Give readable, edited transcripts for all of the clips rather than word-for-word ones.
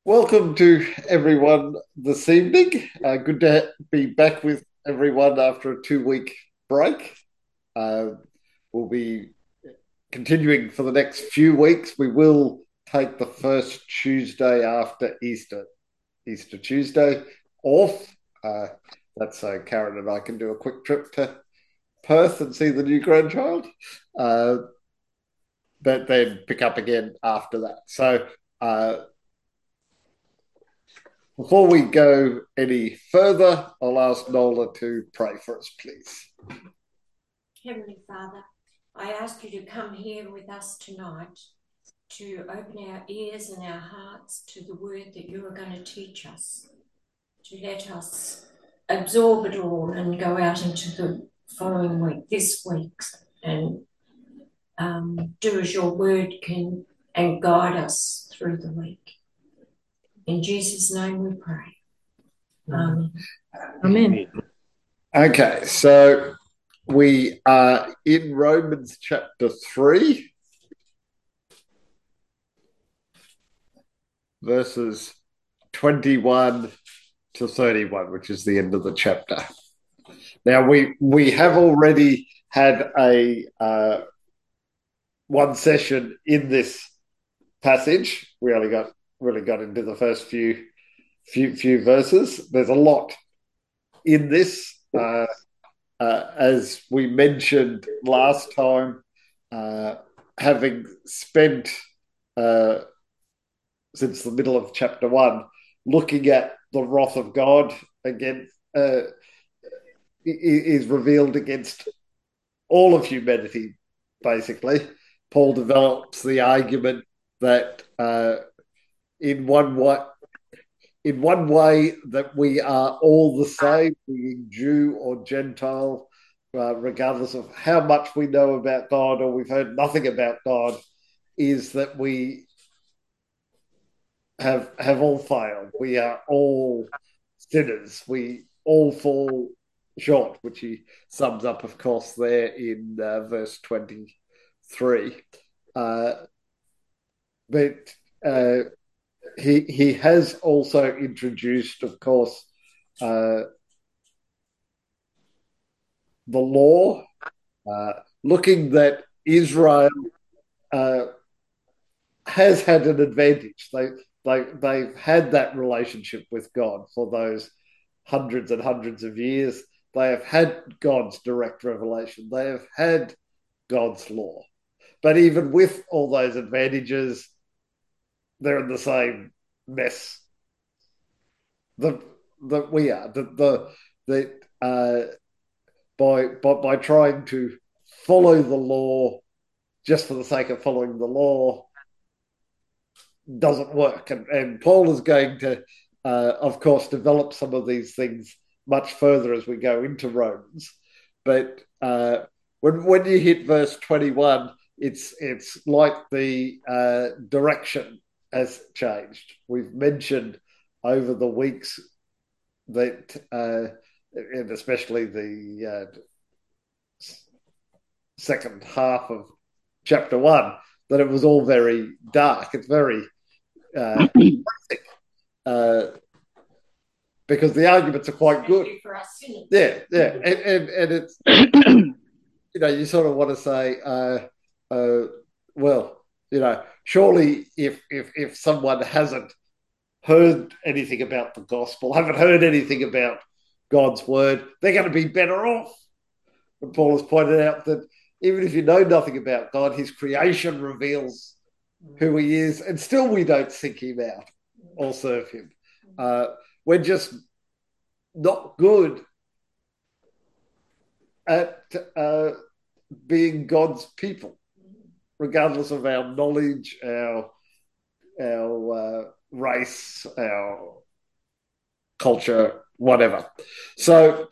Welcome to everyone this evening. Good to be back with everyone after a 2 week break. Uh, we'll be continuing for the next few weeks. We will take the first Tuesday after Easter, Easter Tuesday, off. Uh, that's so Karen and I can do a quick trip to Perth and see the new grandchild, uh, but then pick up again after that. So, uh, before we go any further, I'll ask Nola to pray for us, please. Heavenly Father, I ask you to come here with us tonight to open our ears and our hearts to the word that you are going to teach us, to let us absorb it all and go out into the following week, this week, and do as your word can and guide us through the week. In Jesus' name we pray. Amen. Amen. Okay, so we are in Romans chapter 3, verses 21 to 31, which is the end of the chapter. Now, we have already had a one session in this passage. We only got really got into the first few verses. There's a lot in this. As we mentioned last time, having spent since the middle of chapter 1 looking at the wrath of God again, is revealed against all of humanity, basically. Paul develops the argument that in one way, that we are all the same, being Jew or Gentile, regardless of how much we know about God or we've heard nothing about God, is that we have all failed. We are all sinners. We all fall short, which he sums up, of course, there in verse 23. Uh, but he has also introduced, of course, uh, the law, looking that Israel uh, has had an advantage. They've had that relationship with God for those hundreds and hundreds of years. They have had God's direct revelation. They have had God's law. But even with all those advantages, they're in the same mess that we are. That by trying to follow the law just for the sake of following the law doesn't work. And Paul is going to, of course, develop some of these things much further as we go into Romans. But when you hit verse 21, it's like the direction has changed. We've mentioned over the weeks that, and especially the second half of chapter 1, that it was all very dark. It's very uh, because the arguments are quite good. Yeah, yeah, and it's you sort of want to say, well, surely if someone hasn't heard anything about the gospel, haven't heard anything about God's word, they're going to be better off. And Paul has pointed out that even if you know nothing about God, his creation reveals who he is, and still we don't seek him out or serve him. We're just not good at being God's people, regardless of our knowledge, our race, our culture, whatever. So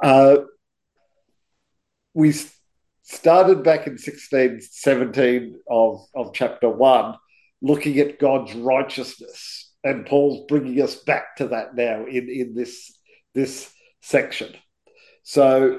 we started back in 1617 of chapter 1, looking at God's righteousness. And Paul's bringing us back to that now in this section. So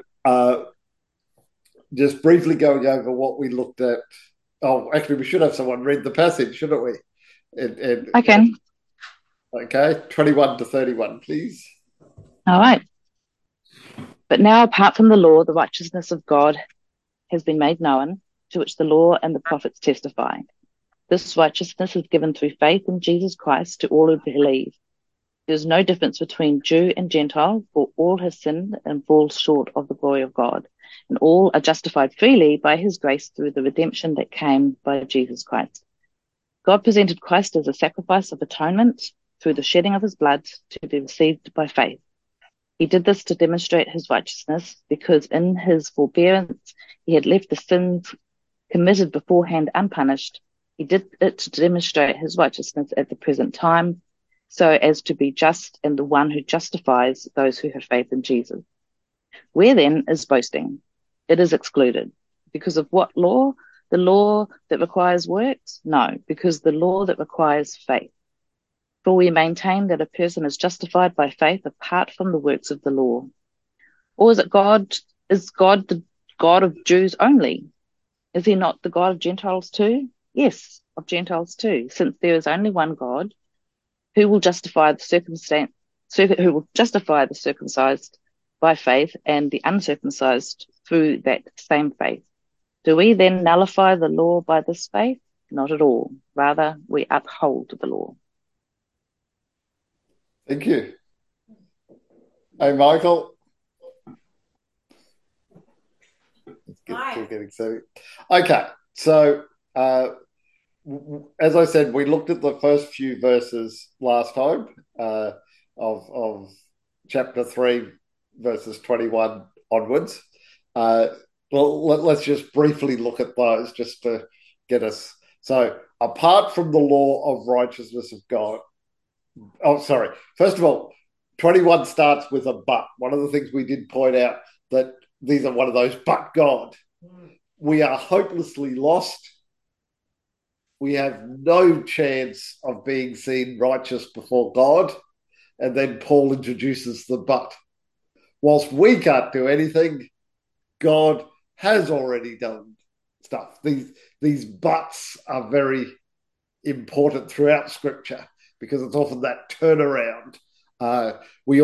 just briefly going over what we looked at. Oh, actually, we should have someone read the passage, shouldn't we? I can. Okay, 21 to 31, please. All right. But now, apart from the law, the righteousness of God has been made known, to which the law and the prophets testify. This righteousness is given through faith in Jesus Christ to all who believe. There is no difference between Jew and Gentile, for all have sinned and fall short of the glory of God, and all are justified freely by his grace through the redemption that came by Jesus Christ. God presented Christ as a sacrifice of atonement through the shedding of his blood to be received by faith. He did this to demonstrate his righteousness, because in his forbearance he had left the sins committed beforehand unpunished. He did it to demonstrate his righteousness at the present time, so as to be just and the one who justifies those who have faith in Jesus. Where then is boasting? It is excluded. Because of what law? The law that requires works? No, because the law that requires faith. For we maintain that a person is justified by faith apart from the works of the law. Or is God the God of Jews only? Is he not the God of Gentiles too? Yes, of Gentiles too, since there is only one God who will justify the circumcised by faith and the uncircumcised through that same faith. Do we then nullify the law by this faith? Not at all. Rather, we uphold the law. Thank you. Hey, Michael. Hi. Getting excited. Okay, so as I said, we looked at the first few verses last time of chapter 3, verses 21 onwards. Well, let's just briefly look at those just to get us. So, apart from the law of righteousness of God, first of all, 21 starts with a but. One of the things we did point out that these are one of those but God. We are hopelessly lost. We have no chance of being seen righteous before God. And then Paul introduces the but. Whilst we can't do anything, God has already done stuff. These buts are very important throughout Scripture because it's often that turnaround. We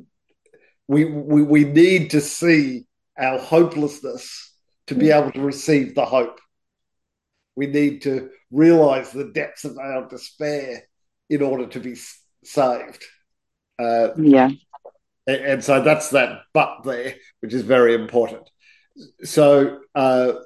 need to see our hopelessness to be able to receive the hope. We need to realize the depths of our despair in order to be saved. And so that's that but there, which is very important. So, but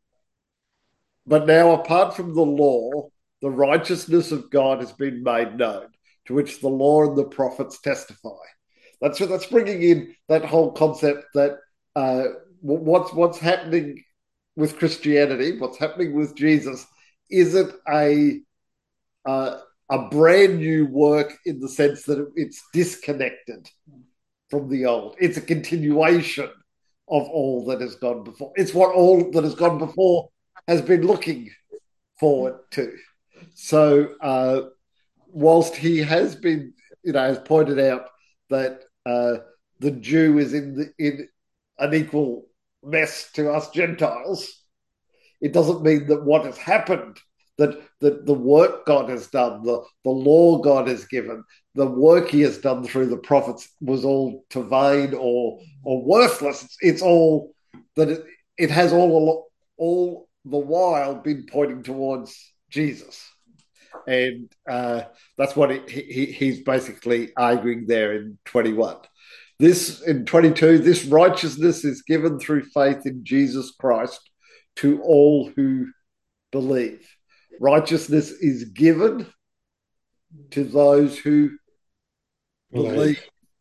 now apart from the law, the righteousness of God has been made known, to which the law and the prophets testify. That's bringing in that whole concept that what's happening with Christianity, what's happening with Jesus, isn't a brand new work in the sense that it's disconnected from the old. It's a continuation of all that has gone before. It's what all that has gone before has been looking forward to. So, whilst he has been, has pointed out that the Jew is in an equal mess to us Gentiles, it doesn't mean that what has happened, that the work God has done, the law God has given, the work he has done through the prophets was all to vain or worthless. It's all that it has all the while been pointing towards Jesus. And that's what he's basically arguing there in 21. In 22, this righteousness is given through faith in Jesus Christ to all who believe. Righteousness is given to those who believe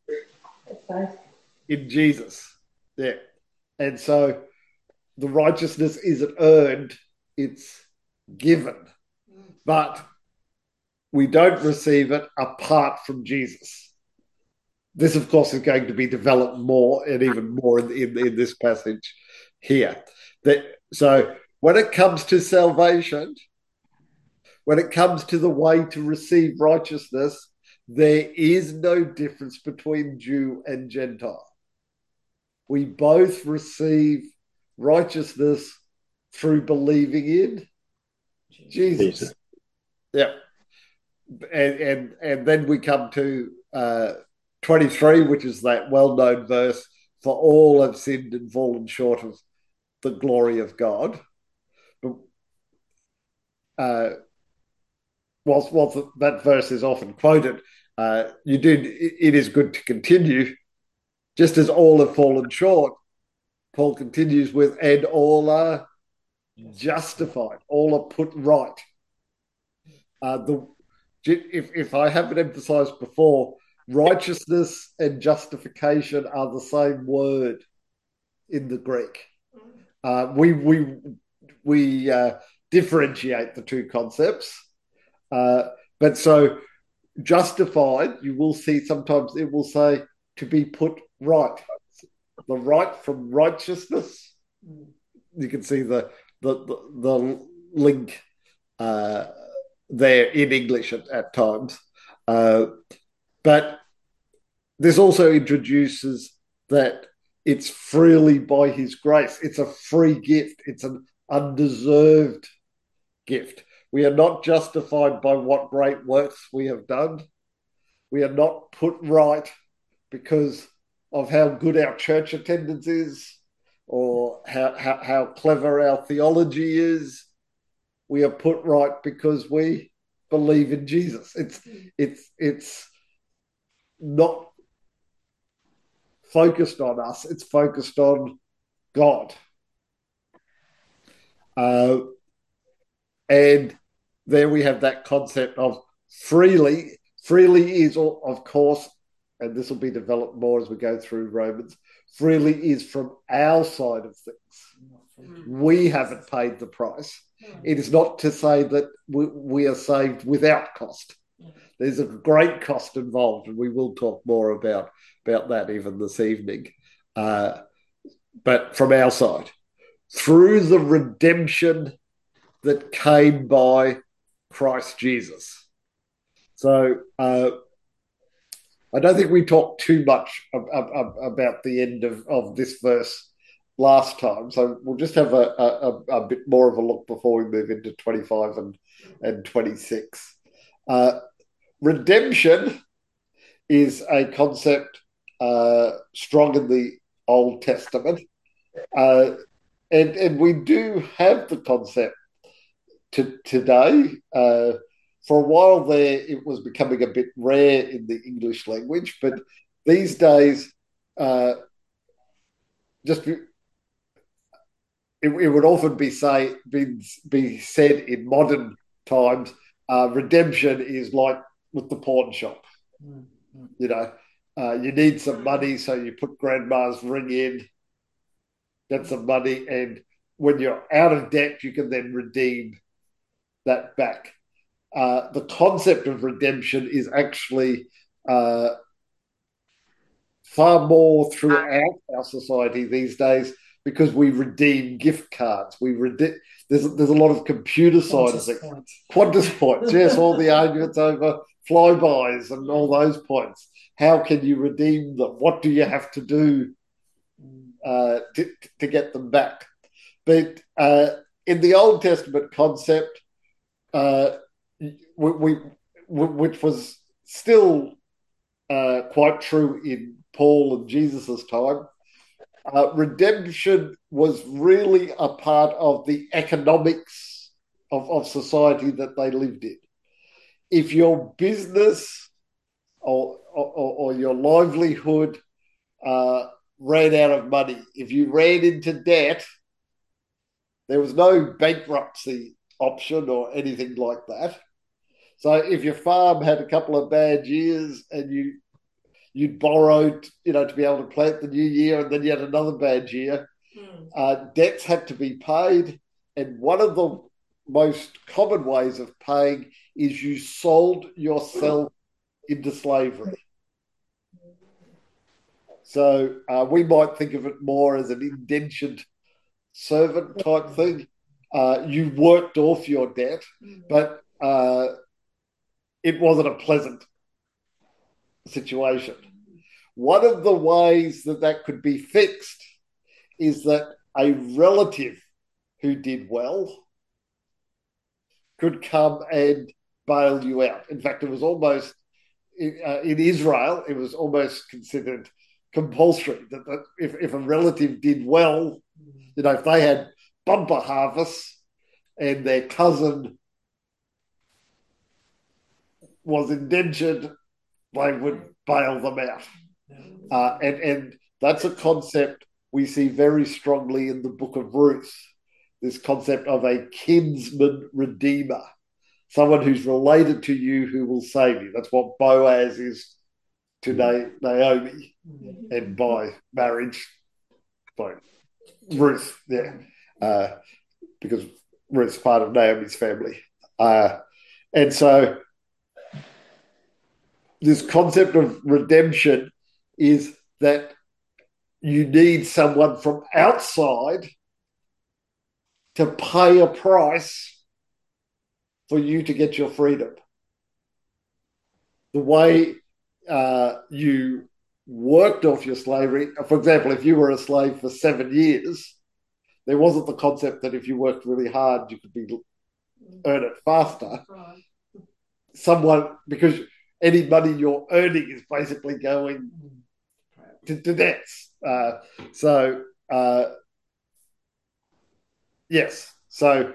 in Jesus. Yeah. And so the righteousness isn't earned, it's given. But we don't receive it apart from Jesus. This, of course, is going to be developed more and even more in this passage here. So when it comes to salvation, when it comes to the way to receive righteousness, there is no difference between Jew and Gentile. We both receive righteousness through believing in Jesus. Yeah. and then we come to 23, which is that well-known verse, for all have sinned and fallen short of the glory of God. But whilst that verse is often quoted, it is good to continue. Just as all have fallen short, Paul continues with, and all are justified, all are put right. If I haven't emphasized before, righteousness and justification are the same word in the Greek. We differentiate the two concepts, but so justified, you will see sometimes it will say to be put right, the right from righteousness. You can see the link there in English at times. But this also introduces that it's freely by his grace. It's a free gift. It's an undeserved gift. We are not justified by what great works we have done. We are not put right because of how good our church attendance is or how clever our theology is. We are put right because we believe in Jesus. It's not focused on us. It's focused on God. And there we have that concept of freely. Freely is, of course, and this will be developed more as we go through Romans, freely is from our side of things. We haven't paid the price. It is not to say that we are saved without cost. There's a great cost involved, and we will talk more about that even this evening. But from our side, through the redemption that came by Christ Jesus. So I don't think we talked too much about the end of this verse last time. So we'll just have a bit more of a look before we move into 25 and 26. Redemption is a concept strong in the Old Testament. And we do have the concept today. For a while there, it was becoming a bit rare in the English language, but these days, it would often be said in modern times, redemption is like with the pawn shop. You know, you need some money, so you put grandma's ring in, get some money, and when you're out of debt, you can then redeem that back. The concept of redemption is actually far more throughout our society these days because we redeem gift cards. There's a lot of computer science. Qantas points, yes, all the arguments over flybys and all those points. How can you redeem them? What do you have to do to get them back? But in the Old Testament concept, which was still quite true in Paul and Jesus's time, redemption was really a part of the economics of society that they lived in. If your business or your livelihood ran out of money, if you ran into debt, there was no bankruptcy option or anything like that. So if your farm had a couple of bad years and you'd borrowed, to be able to plant the new year, and then you had another bad year, debts had to be paid. And one of the most common ways of paying is you sold yourself into slavery. So we might think of it more as an indentured servant type thing. You worked off your debt, but it wasn't a pleasant situation. One of the ways that could be fixed is that a relative who did well could come and bail you out. In fact, it was almost in Israel, it was almost considered compulsory that if a relative did well, if they had bumper harvests and their cousin was indentured, they would bail them out. And that's a concept we see very strongly in the book of Ruth, this concept of a kinsman redeemer, someone who's related to you who will save you. That's what Boaz is to Naomi, and by marriage, by Ruth, because Ruth's part of Naomi's family. And so this concept of redemption is that you need someone from outside to pay a price for you to get your freedom. The way you worked off your slavery, for example, if you were a slave for 7 years, there wasn't the concept that if you worked really hard, you could earn it faster. Because any money you're earning is basically going to debts. Yes. So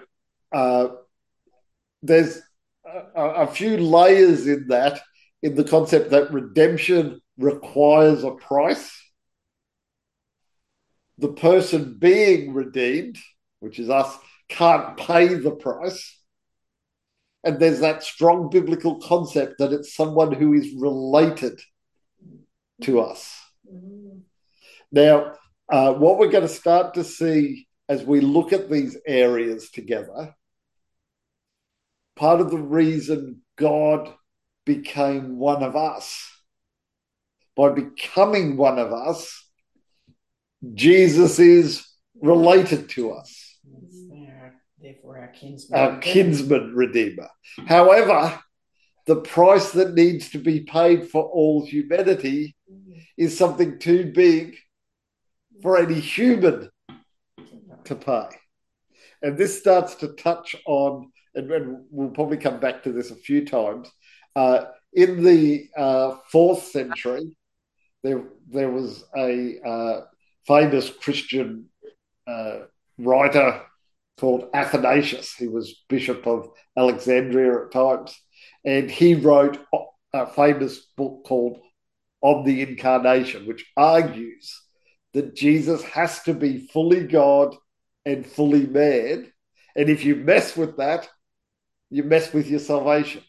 there's a few layers in that, in the concept that redemption requires a price. The person being redeemed, which is us, can't pay the price. And there's that strong biblical concept that it's someone who is related to us. Now, what we're going to start to see as we look at these areas together, part of the reason God became one of us, by becoming one of us, Jesus is related to us. Therefore, our kinsman redeemer. However, the price that needs to be paid for all humanity is something too big for any human to pay. And this starts to touch on, and we'll probably come back to this a few times, in the 4th century, there was a famous Christian writer called Athanasius. He was Bishop of Alexandria at times, and he wrote a famous book called On the Incarnation, which argues that Jesus has to be fully God and fully man, and if you mess with that, you mess with your salvation.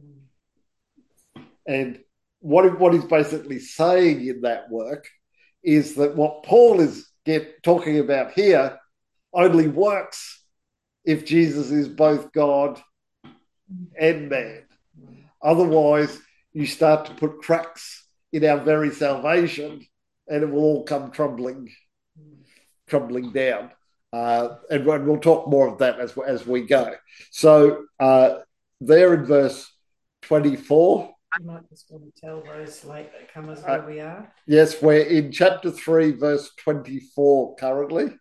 And what he's basically saying in that work is that what Paul is talking about here only works if Jesus is both God and man. Otherwise, you start to put cracks in our very salvation, and it will all come crumbling down. And we'll talk more of that as we go. So there in verse 24. You might just want to tell those latecomers where we are. Yes, we're in chapter 3, verse 24 currently.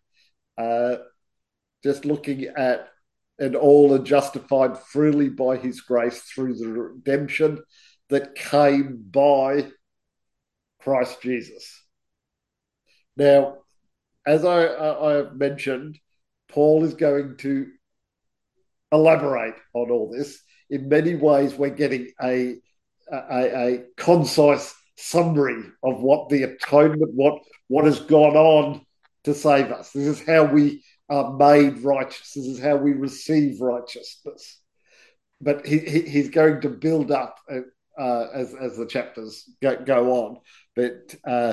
Just looking at, and all are justified freely by his grace through the redemption that came by Christ Jesus. Now, as I have mentioned, Paul is going to elaborate on all this. In many ways, we're getting a concise summary of what the atonement, what has gone on to save us. This is how we are made righteous. This is how we receive righteousness. But he's going to build up as the chapters go on. But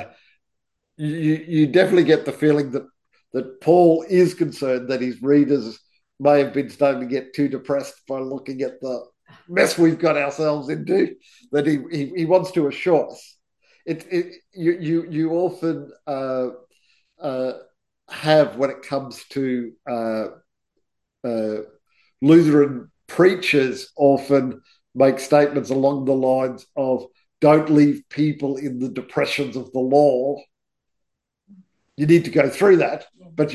you definitely get the feeling that Paul is concerned that his readers may have been starting to get too depressed by looking at the mess we've got ourselves into, that he wants to assure us. You often have, when it comes to Lutheran preachers, often make statements along the lines of, don't leave people in the depressions of the law. You need to go through that, but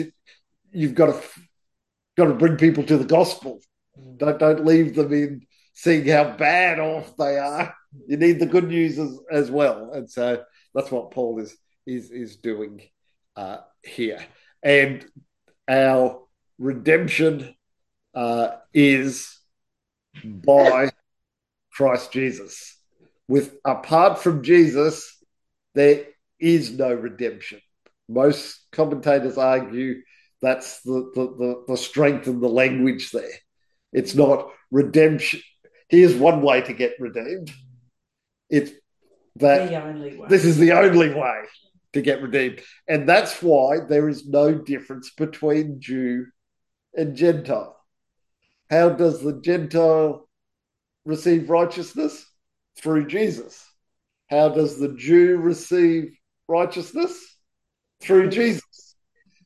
you've got to bring people to the gospel. Don't leave them in seeing how bad off they are. You need the good news as well. And so that's what Paul is doing here. And our redemption is by Christ Jesus. Apart from Jesus, there is no redemption. Most commentators argue that's the strength of the language there. It's not redemption. Here's one way to get redeemed. It's that The only way. this is the only way to get redeemed. And that's why there is no difference between Jew and Gentile. How does the Gentile receive righteousness? Through Jesus. How does the Jew receive righteousness? Through Jesus.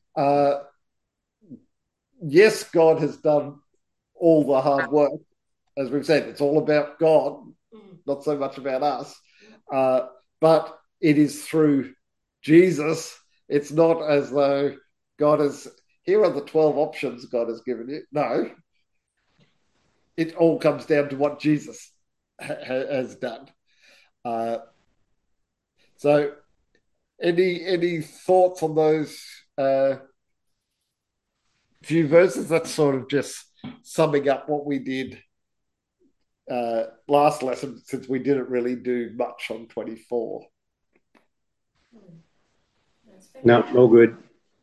Yes, God has done all the hard work. As we've said, it's all about God, not so much about us. But it is through Jesus. It's not as though God has, here are the 12 options God has given you. No. It all comes down to what Jesus has done. So any thoughts on those few verses? That's sort of just summing up what we did last lesson, since we didn't really do much on 24. No, all good.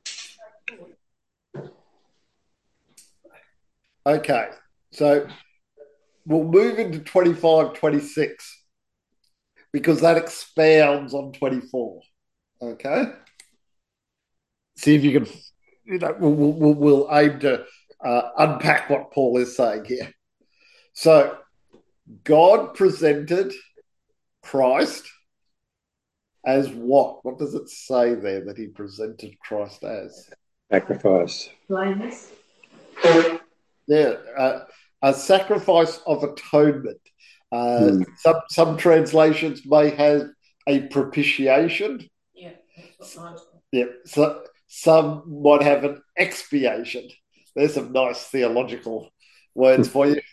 Okay, so we'll move into 25, 26, because that expounds on 24. Okay? See if you can, we'll aim to unpack what Paul is saying here. So, God presented Christ as what? What does it say there that he presented Christ as? Sacrifice. Blameless. Yeah, a sacrifice of atonement. Some translations may have a propitiation. Yeah, that's what mine's got. Yeah, so some might have an expiation. There's some nice theological words for you.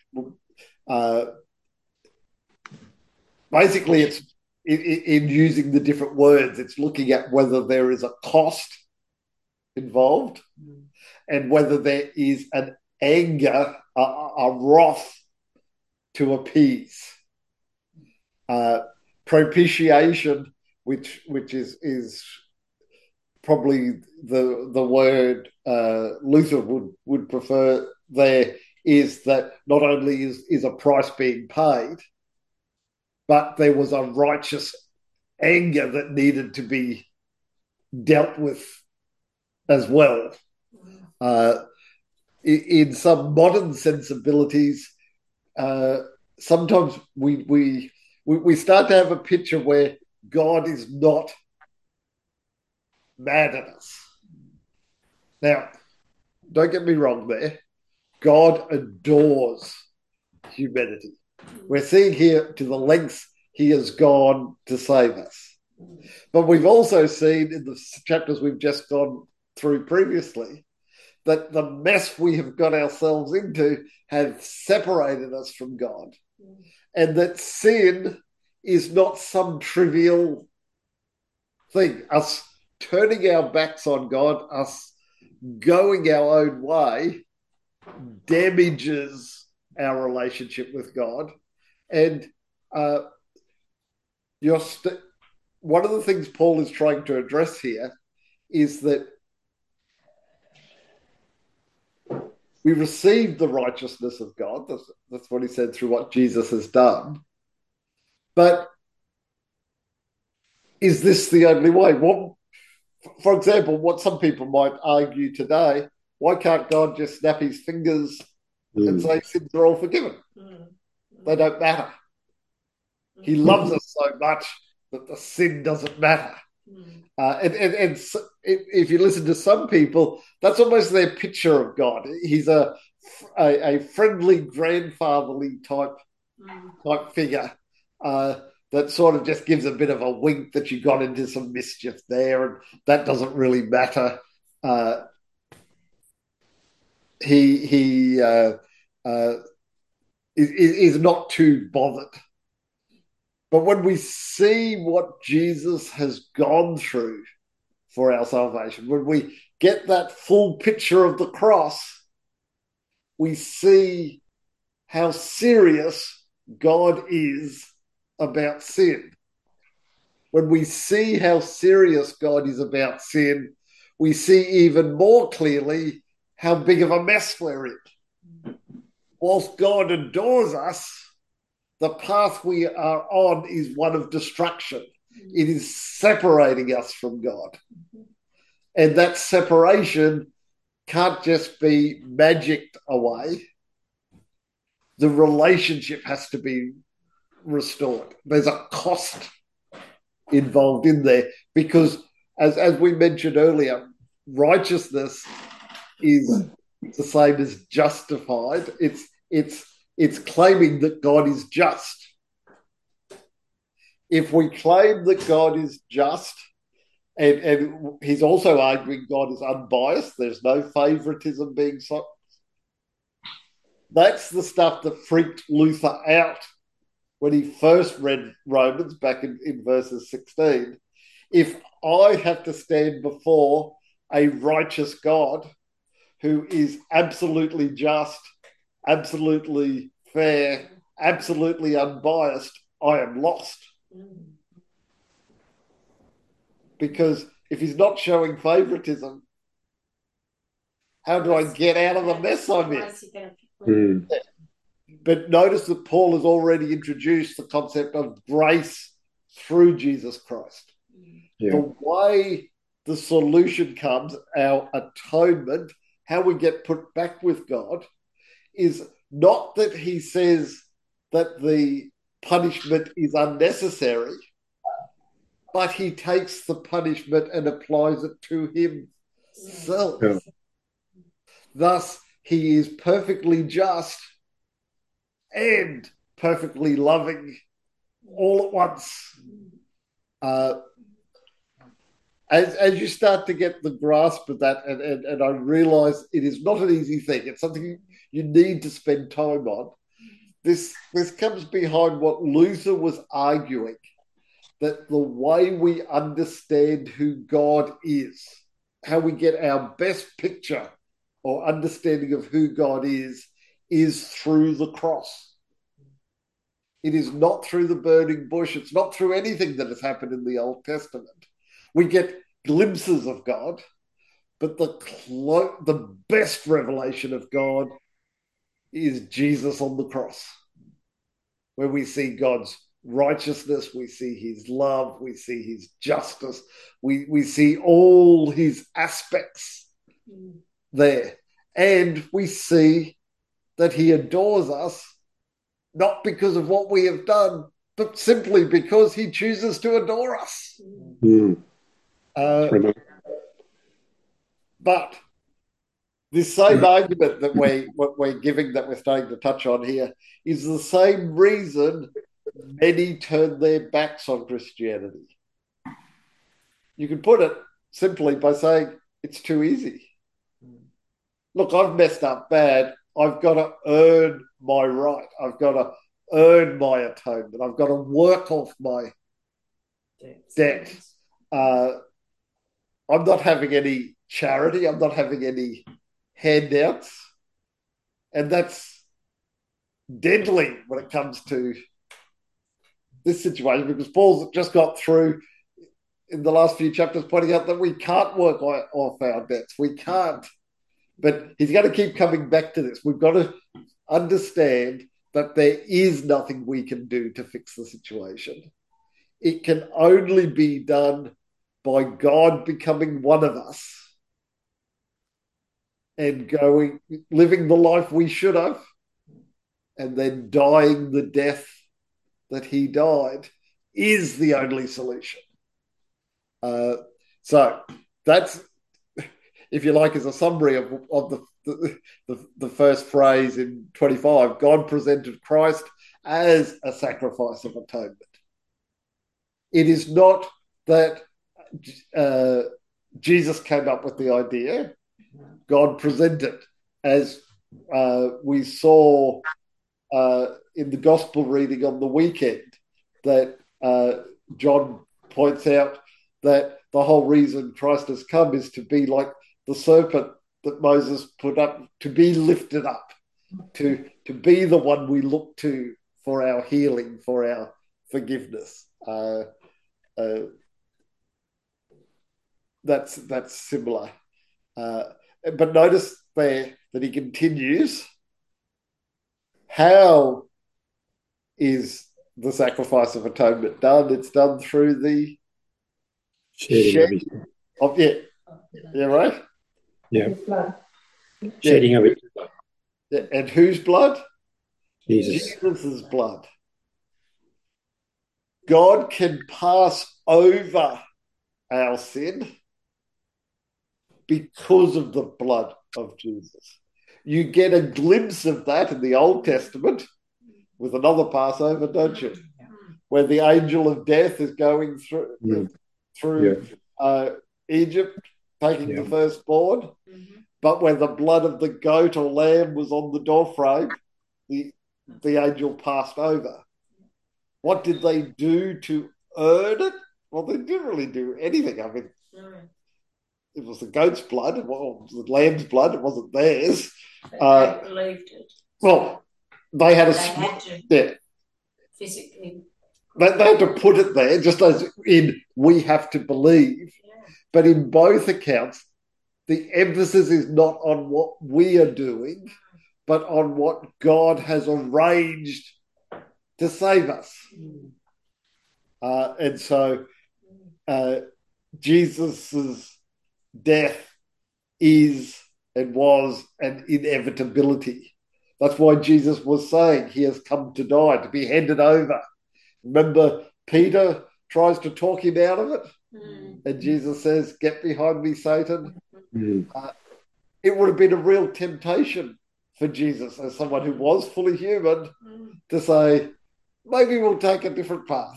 Basically, it's in using the different words, it's looking at whether there is a cost involved and whether there is an anger, a wrath to appease. Propitiation, which is probably the word Luther would prefer there, is that not only is a price being paid, but there was a righteous anger that needed to be dealt with as well. In some modern sensibilities, sometimes we start to have a picture where God is not mad at us. Now, don't get me wrong there. God adores humanity. We're seeing here to the lengths he has gone to save us. But we've also seen in the chapters we've just gone through previously that the mess we have got ourselves into have separated us from God. And that sin is not some trivial thing. Us turning our backs on God, us going our own way, damages our relationship with God. And one of the things Paul is trying to address here is that we receive the righteousness of God. That's what he said through what Jesus has done. But is this the only way? For example, what some people might argue today, why can't God just snap his fingers and say sins are all forgiven? They don't matter. He loves us so much that the sin doesn't matter. And if you listen to some people, that's almost their picture of God. He's a friendly, grandfatherly type figure that sort of just gives a bit of a wink that you got into some mischief there, and that doesn't really matter. He is not too bothered. But when we see what Jesus has gone through for our salvation, when we get that full picture of the cross, we see how serious God is about sin. When we see how serious God is about sin, we see even more clearly how big of a mess we're in. Whilst God adores us, the path we are on is one of destruction. It is separating us from God. And that separation can't just be magicked away. The relationship has to be restored. There's a cost involved in there because, as we mentioned earlier, righteousness is the same as justified. It's claiming that God is just. If we claim that God is just, and he's also arguing God is unbiased, there's no favoritism being sought. That's the stuff that freaked Luther out when he first read Romans back in verses 16. If I have to stand before a righteous God who is absolutely just, absolutely fair, absolutely unbiased, I am lost. Because if he's not showing favoritism, how do I get out of the mess I'm in? But notice that Paul has already introduced the concept of grace through Jesus Christ. Yeah. The way the solution comes, our atonement, how we get put back with God, is not that he says that the punishment is unnecessary, but he takes the punishment and applies it to himself. Yeah. Thus, he is perfectly just and perfectly loving all at once. As you start to get the grasp of that, and I realise it is not an easy thing, it's something you need to spend time on. This comes behind what Luther was arguing, that the way we understand who God is, how we get our best picture or understanding of who God is through the cross. It is not through the burning bush. It's not through anything that has happened in the Old Testament. We get glimpses of God, but the best revelation of God is Jesus on the cross, where we see God's righteousness, we see his love, we see his justice, we see all his aspects there. And we see that he adores us, not because of what we have done, but simply because he chooses to adore us. But this same argument that we're giving, that we're starting to touch on here, is the same reason many turn their backs on Christianity. You can put it simply by saying it's too easy. Look, I've messed up bad. I've got to earn my right. I've got to earn my atonement. I've got to work off my debt. I'm not having any charity. I'm not having any handouts. And that's deadly when it comes to this situation, because Paul's just got through in the last few chapters pointing out that we can't work off our debts. We can't. But he's going to keep coming back to this. We've got to understand that there is nothing we can do to fix the situation. It can only be done by God becoming one of us and living the life we should have, and then dying the death that he died is the only solution. So that's, if you like, is a summary of the first phrase in 25. God presented Christ as a sacrifice of atonement. It is not that Jesus came up with the idea. God presented, as we saw in the gospel reading on the weekend that John points out that the whole reason Christ has come is to be like the serpent that Moses put up, to be lifted up, to be the one we look to for our healing, for our forgiveness. That's similar. But notice there that he continues, how is the sacrifice of atonement done? It's done through the Shedding of it. Yeah, right? Yeah. Shedding of it. And whose blood? Jesus. Jesus' blood. God can pass over our sin because of the blood of Jesus. You get a glimpse of that in the Old Testament with another Passover, don't you? Where the angel of death is going through Egypt, taking the firstborn. But when the blood of the goat or lamb was on the doorframe, the angel passed over. What did they do to earn it? Well, they didn't really do anything. I mean, it was the goat's blood, it was the lamb's blood, it wasn't theirs. They believed it. Well, they had to physically. They had to put it there, just as in we have to believe. Yeah. But in both accounts, the emphasis is not on what we are doing, but on what God has arranged to save us. And so Jesus' death is and was an inevitability. That's why Jesus was saying he has come to die, to be handed over. Remember, Peter tries to talk him out of it, and Jesus says, "Get behind me, Satan." It would have been a real temptation for Jesus, as someone who was fully human, to say, maybe we'll take a different path.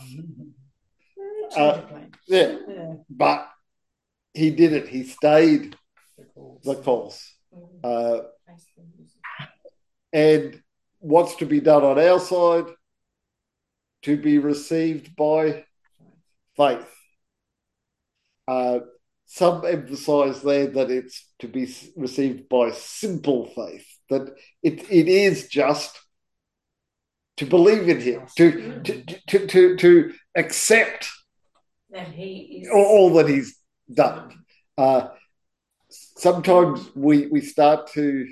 But he didn't. He stayed the course. And what's to be done on our side? To be received by faith. Some emphasize there that it's to be received by simple faith, that it is just to believe in him, to accept that he is all that he's done. Sometimes we start to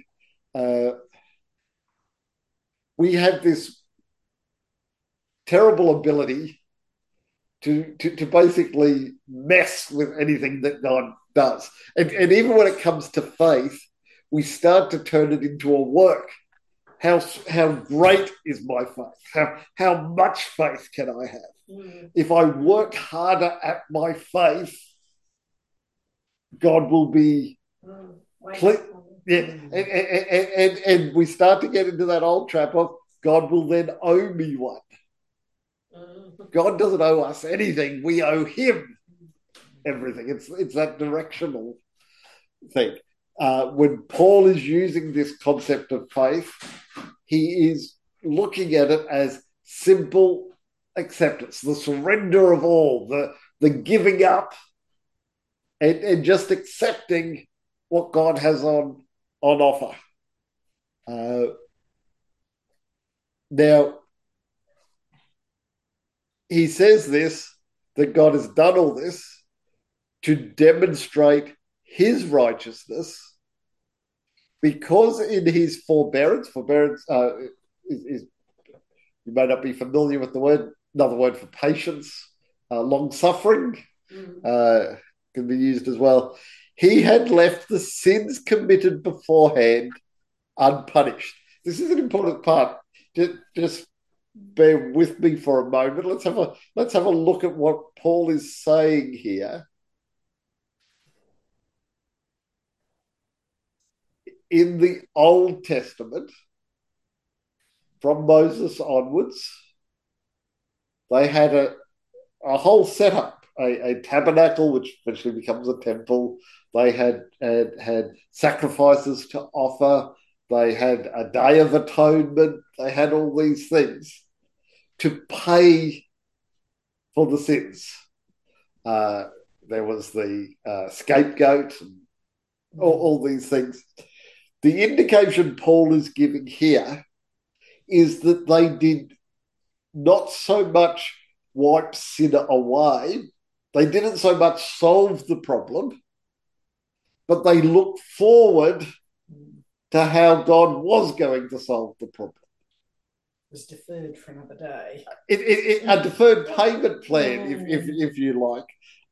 we have this terrible ability to basically mess with anything that God does. And even when it comes to faith, we start to turn it into a work. How great is my faith? How much faith can I have? If I work harder at my faith, God will be and we start to get into that old trap of God will then owe me one. God doesn't owe us anything. We owe him everything. It's that directional thing. When Paul is using this concept of faith, he is looking at it as simple acceptance, the surrender of all, the giving up, and just accepting what God has on offer. Now, he says this, that God has done all this to demonstrate his righteousness, because in his forbearance is you may not be familiar with the word, another word for patience, long-suffering can be used as well. He had left the sins committed beforehand unpunished. This is an important part. Just bear with me for a moment. Let's have a look at what Paul is saying here. In the Old Testament, from Moses onwards, they had a whole setup, a tabernacle, which eventually becomes a temple. They had sacrifices to offer. They had a Day of Atonement. They had all these things to pay for the sins. There was the scapegoat and all these things. The indication Paul is giving here is that they did not so much wipe sin away. They didn't so much solve the problem, but they looked forward to how God was going to solve the problem. It was deferred for another day. A deferred payment plan, if you like.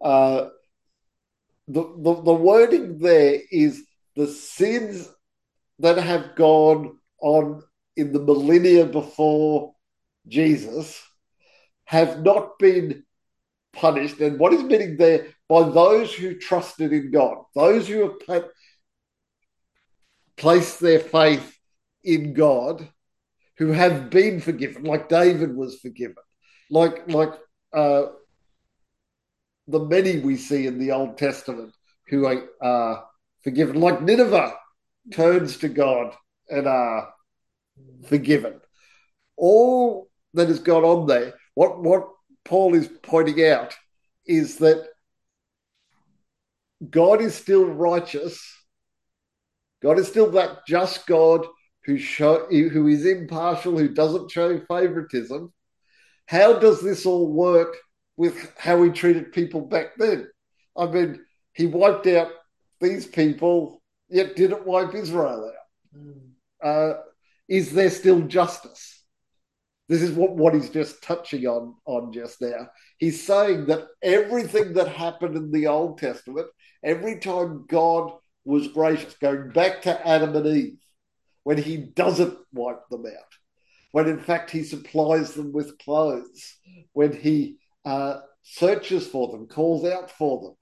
The wording there is the sins that have gone on in the millennia before Jesus have not been punished. And what is meaning there, by those who trusted in God, those who have placed their faith in God, who have been forgiven, like David was forgiven, like the many we see in the Old Testament who are forgiven, like Nineveh turns to God and are forgiven. All that has gone on there, what Paul is pointing out is that God is still righteous. God is still that just God who is impartial, who doesn't show favoritism. How does this all work with how he treated people back then? I mean, he wiped out these people, yet didn't wipe Israel out. Is there still justice? This is what he's just touching on just now. He's saying that everything that happened in the Old Testament, every time God was gracious, going back to Adam and Eve, when he doesn't wipe them out, when in fact he supplies them with clothes, when he searches for them, calls out for them.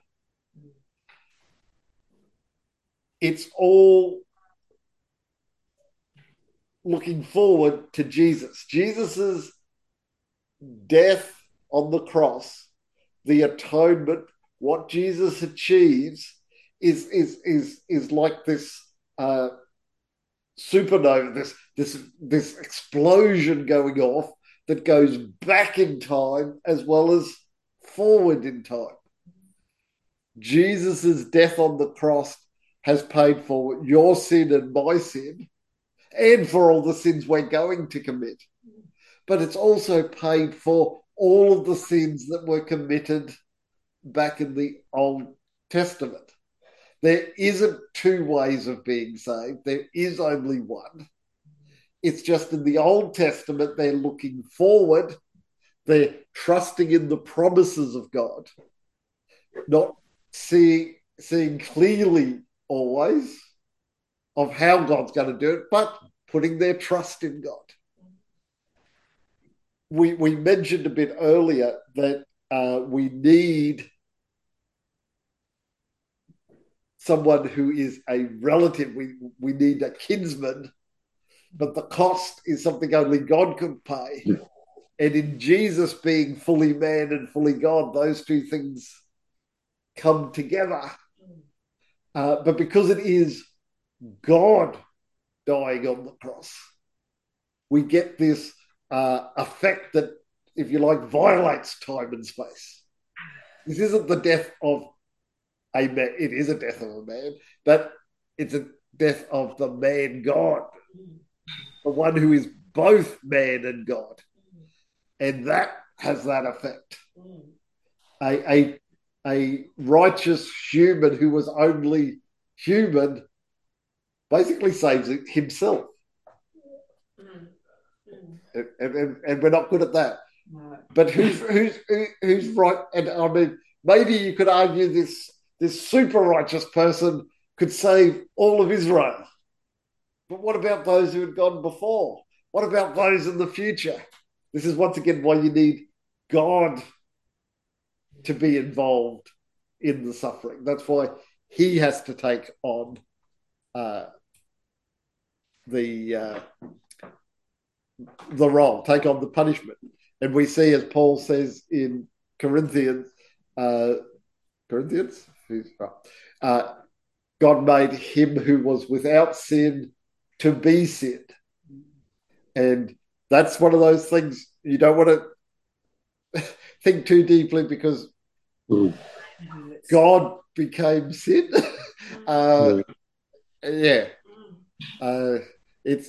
It's all looking forward to Jesus. Jesus's death on the cross, the atonement, what Jesus achieves is like this supernova, this explosion going off that goes back in time as well as forward in time. Jesus's death on the cross has paid for your sin and my sin, and for all the sins we're going to commit. But it's also paid for all of the sins that were committed back in the Old Testament. There isn't two ways of being saved. There is only one. It's just in the Old Testament, they're looking forward. They're trusting in the promises of God, not seeing clearly always of how God's going to do it, but putting their trust in God. We mentioned a bit earlier that we need someone who is a relative. We need a kinsman, but the cost is something only God could pay. And in Jesus being fully man and fully God, those two things come together. But because it is God dying on the cross, we get this effect that, if you like, violates time and space. This isn't the death of a man. It is a death of a man, but it's a death of the man God, the one who is both man and God. And that has that effect. A righteous human who was only human basically saves himself. And we're not good at that. No. But who's right? And I mean, maybe you could argue this super righteous person could save all of Israel. But what about those who had gone before? What about those in the future? This is once again why you need God to be involved in the suffering. That's why he has to take on the role, take on the punishment. And we see, as Paul says in Corinthians, God made him who was without sin to be sin. And that's one of those things you don't want to think too deeply, because God became sin. Yeah. It's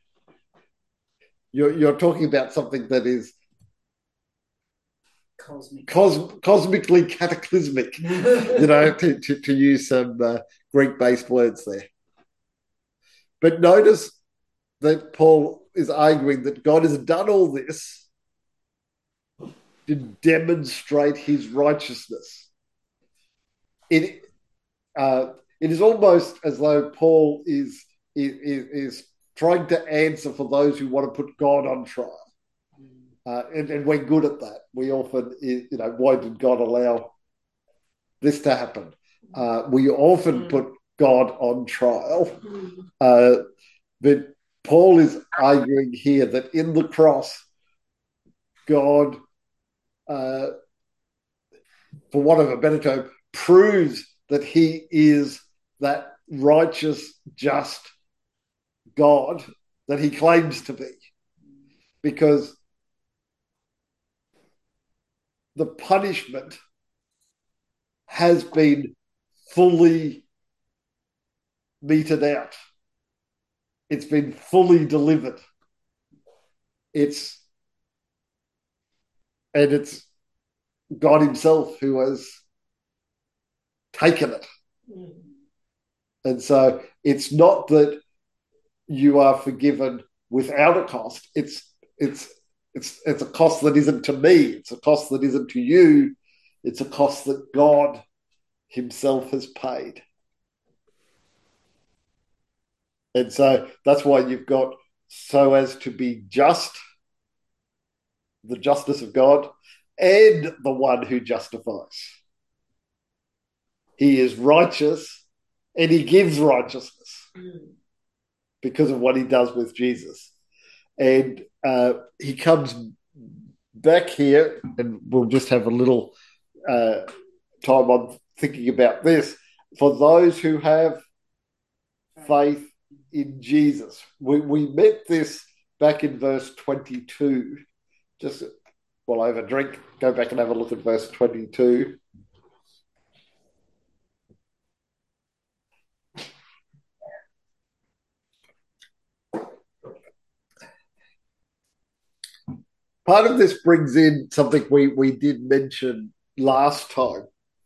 you're talking about something that is cosmically cataclysmic, to use some Greek-based words there. But notice that Paul is arguing that God has done all this to demonstrate his righteousness. It is almost as though Paul is trying to answer for those who want to put God on trial. And we're good at that. We often, why did God allow this to happen? We often put God on trial. But Paul is arguing here that in the cross, God, for want of a better term, proves that he is that righteous, just God that he claims to be. Because the punishment has been fully meted out. It's been fully delivered. It's God himself who has taken it. And so it's not that you are forgiven without a cost. It's a cost that isn't to me. It's a cost that isn't to you. It's a cost that God himself has paid. And so that's why you've got so as to be just, the justice of God, and the one who justifies. He is righteous and he gives righteousness because of what he does with Jesus. And he comes back here, and we'll just have a little time on thinking about this. For those who have faith in Jesus. We met this back in verse 22. Just while I have a drink, go back and have a look at verse 22. Part of this brings in something we did mention last time.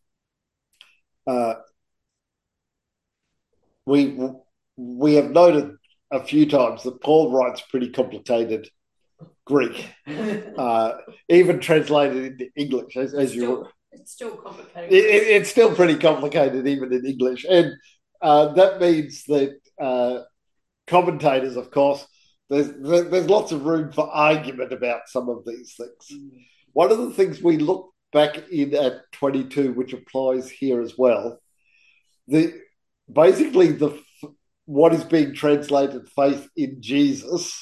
We have noted a few times that Paul writes pretty complicated Greek, even translated into English. It's still complicated. It's still pretty complicated even in English, and that means that commentators, of course, there's lots of room for argument about some of these things. One of the things we look back in at 22, which applies here as well, basically what is being translated faith in Jesus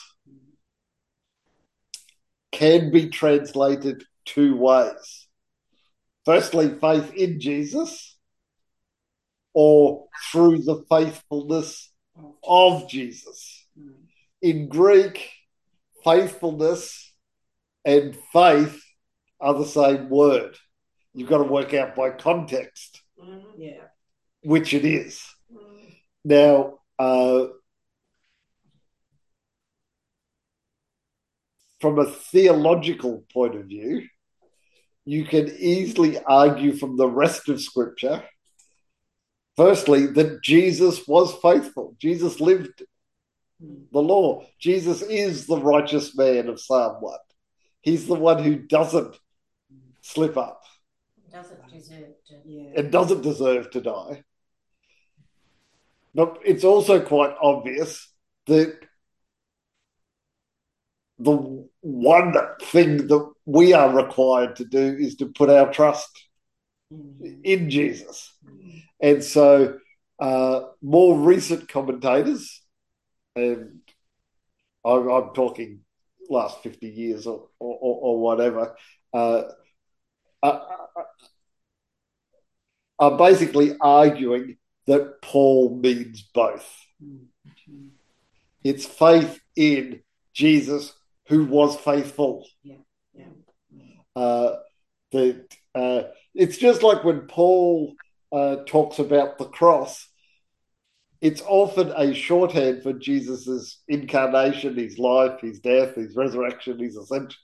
can be translated two ways. Firstly, faith in Jesus, or through the faithfulness of Jesus. In Greek, faithfulness and faith are the same word. You've got to work out by context which it is. Now, from a theological point of view, you can easily argue from the rest of Scripture, firstly, that Jesus was faithful. Jesus lived the law. Jesus is the righteous man of Psalm 1. He's the one who doesn't slip up. Doesn't deserve to die. But it's also quite obvious that the one thing that we are required to do is to put our trust in Jesus. And so more recent commentators, and I'm talking last 50 years or whatever, are basically arguing that Paul means both. It's faith in Jesus who was faithful. It's just like when Paul talks about the cross, it's often a shorthand for Jesus's incarnation, his life, his death, his resurrection, his ascension.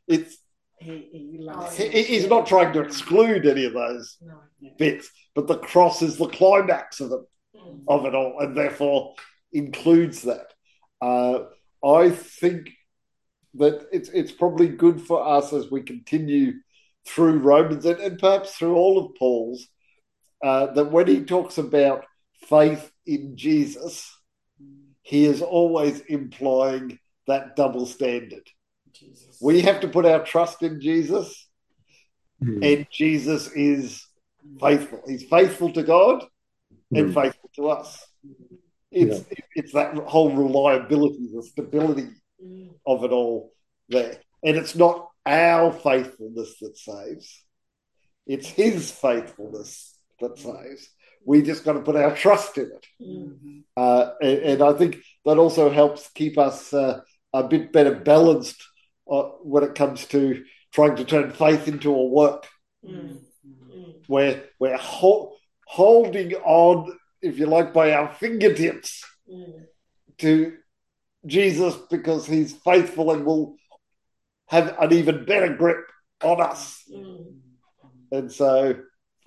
He's not trying to exclude any of those bits, but the cross is the climax of it all, and therefore includes that. I think that it's probably good for us as we continue through Romans and perhaps through all of Paul's, that when he talks about faith in Jesus, he is always implying that double standard. Jesus. We have to put our trust in Jesus, and Jesus is faithful. He's faithful to God and faithful to us. It's that whole reliability, the stability of it all there. And it's not our faithfulness that saves. It's his faithfulness that saves. We just got to put our trust in it. And I think that also helps keep us a bit better balanced when it comes to trying to turn faith into a work. Where we're holding on, if you like, by our fingertips to Jesus because he's faithful and will have an even better grip on us. And so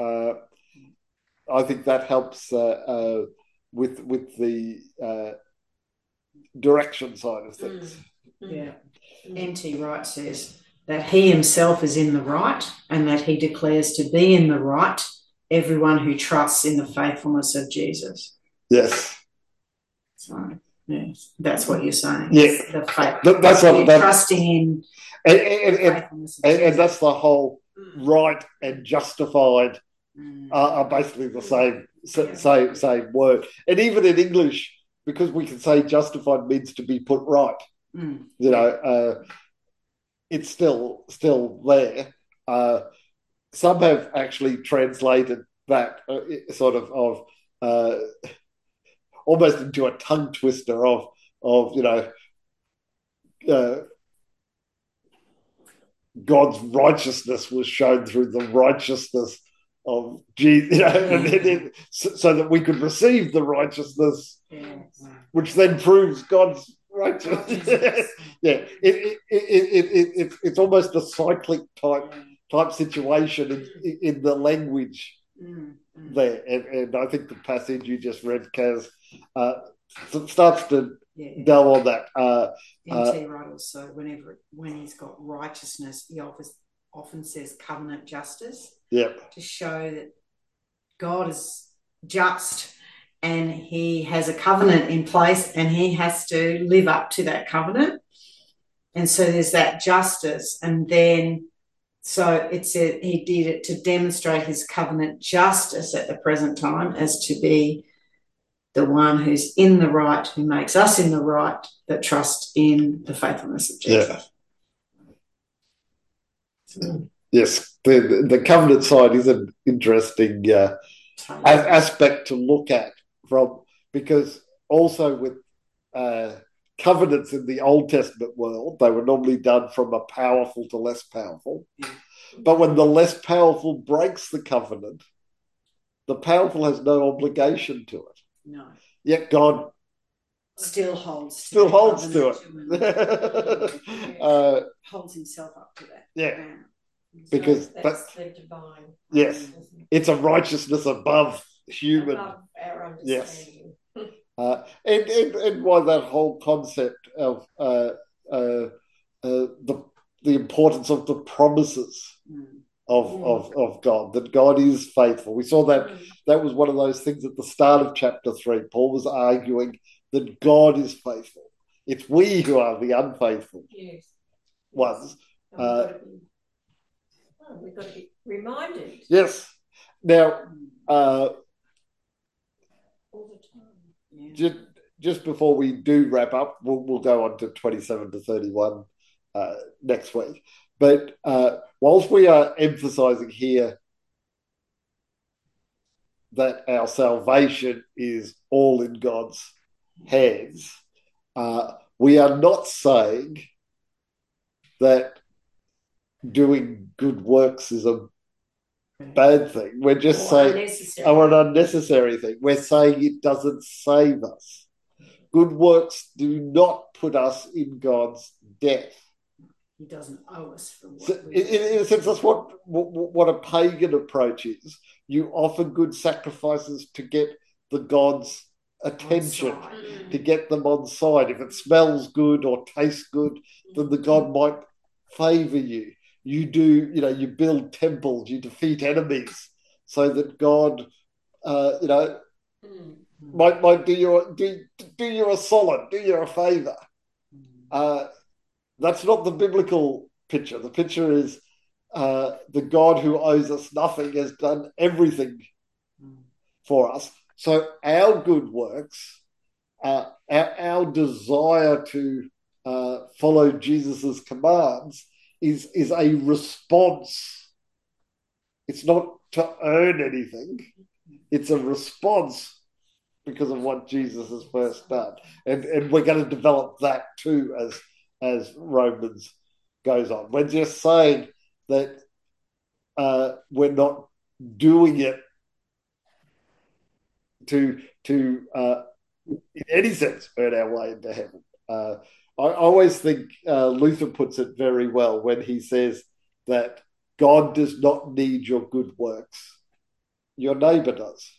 I think that helps with the direction side of things. Yeah. N.T. Wright says that he himself is in the right and that he declares to be in the right everyone who trusts in the faithfulness of Jesus. Yes. So, yes, that's what you're saying. Yeah. The faith. That's what trusting in the faithfulness of Jesus. And that's the whole right and justified are basically the same word. And even in English, because we can say justified means to be put right. You know, it's still there. Some have actually translated that sort of almost into a tongue twister of God's righteousness was shown through the righteousness of Jesus, so that we could receive the righteousness, which then proves God's righteousness. Yeah, it's almost a cyclic type situation in the language there, and I think the passage you just read, Kaz, starts to delve on that. N.T. Wright also, when he's got righteousness, he often says covenant justice. Yep. To show that God is just and he has a covenant in place and he has to live up to that covenant. And so there's that justice. And then, so it said he did it to demonstrate his covenant justice at the present time as to be the one who's in the right, who makes us in the right, that trust in the faithfulness of Jesus. Yeah. Yes, the covenant side is an interesting aspect to look at because also with covenants in the Old Testament world, they were normally done from a powerful to less powerful. But when the less powerful breaks the covenant, the powerful has no obligation to it. No. Yet God still holds to it. Holds himself up to that. Yeah. Because that's the divine. Yes, it's a righteousness above human. Above our understanding. Yes. And why that whole concept of the importance of the promises of God, that God is faithful. We saw that was one of those things at the start of chapter 3. Paul was arguing that God is faithful. It's we who are the unfaithful ones. We've got to be reminded. Yes. Now, all the time. Just before we do wrap up, we'll go on to 27 to 31 next week. But whilst we are emphasising here that our salvation is all in God's hands, we are not saying that doing good works is a bad thing. We're just saying, or an unnecessary thing. We're saying it doesn't save us. Good works do not put us in God's debt. He doesn't owe us for what so in a sense, that's what a pagan approach is. You offer good sacrifices to get the gods' attention, to get them on side. If it smells good or tastes good, then the god might favor you. You build temples, you defeat enemies, so that God, might do you a solid, do you a favor. That's not the biblical picture. The picture is the God who owes us nothing has done everything for us. So our good works, our desire to follow Jesus's commands is a response. It's not to earn anything. It's a response because of what Jesus has first done. And we're going to develop that too as Romans goes on. We're just saying that we're not doing it to in any sense earn our way into heaven. I always think Luther puts it very well when he says that God does not need your good works. Your neighbour does.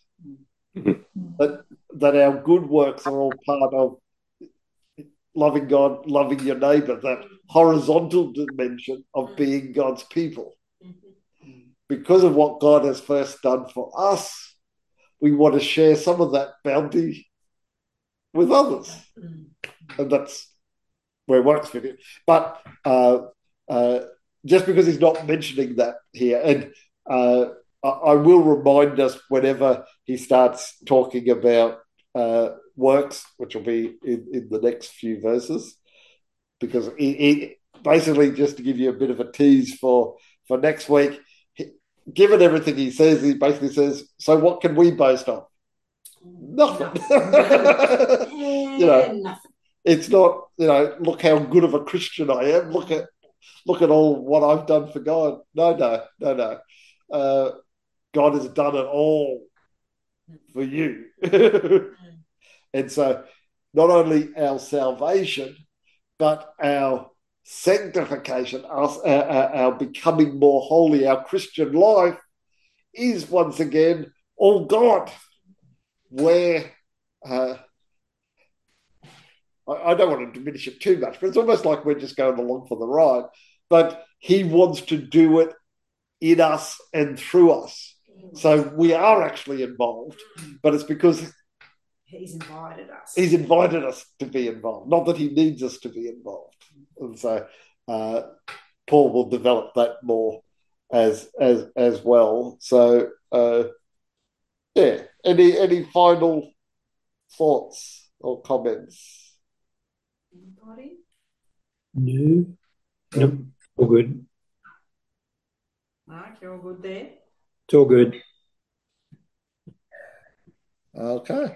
That our good works are all part of loving God, loving your neighbour, that horizontal dimension of being God's people. Because of what God has first done for us, we want to share some of that bounty with others. And that's where works fit in. But just because he's not mentioning that here, and I will remind us whenever he starts talking about works, which will be in the next few verses, because he basically, just to give you a bit of a tease for next week, given everything he says, he basically says, so what can we boast of? Nothing. Nothing. It's not, look how good of a Christian I am. Look at all what I've done for God. No. God has done it all for you. And so not only our salvation, but our sanctification, our becoming more holy, our Christian life is once again all God. Where I don't want to diminish it too much, but it's almost like we're just going along for the ride. But he wants to do it in us and through us. So we are actually involved, but it's because he's invited us. He's invited us to be involved, not that he needs us to be involved. And so Paul will develop that more as well. So any final thoughts or comments? Anybody? No. Nope. All good. Mark, you're all good there? It's all good. Okay.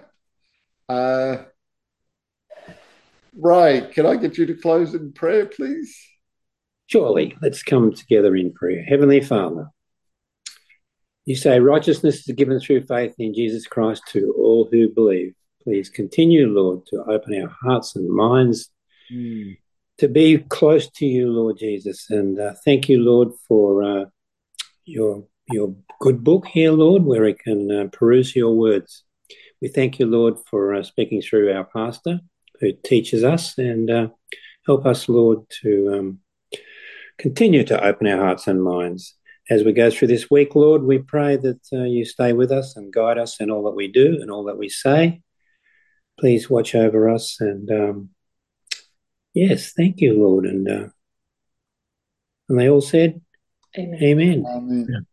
Ray, can I get you to close in prayer, please? Surely, let's come together in prayer. Heavenly Father, you say righteousness is given through faith in Jesus Christ to all who believe. Please continue, Lord, to open our hearts and minds to be close to you, Lord Jesus. And thank you, Lord, for your good book here, Lord, where we can peruse your words. We thank you, Lord, for speaking through our pastor who teaches us, and help us, Lord, to continue to open our hearts and minds. As we go through this week, Lord, we pray that you stay with us and guide us in all that we do and all that we say. Please watch over us. And yes, thank you, Lord. And they all said, Amen. Amen.